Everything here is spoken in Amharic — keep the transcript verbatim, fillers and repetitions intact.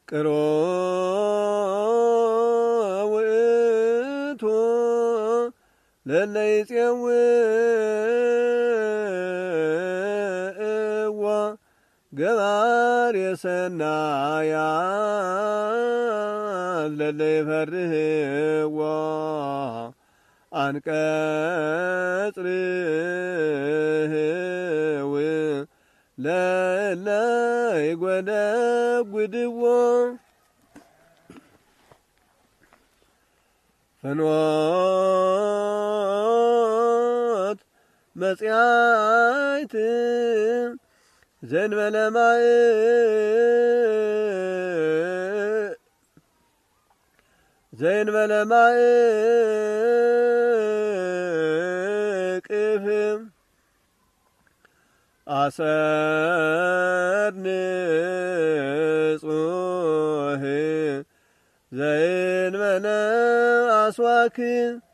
ቅሮ ውእቱ ለለይጼውዕዋ ገባሬ ሰናያት ለለይፈርህዋ አንቀጽ ርህው ለለይጐደጕድዎ ፍኖት መጽያይት ዘእንበለ ማእ ዘእንበለ ማእቅፍ አሰር ንጹሕ ዘእንበለ አስዋክ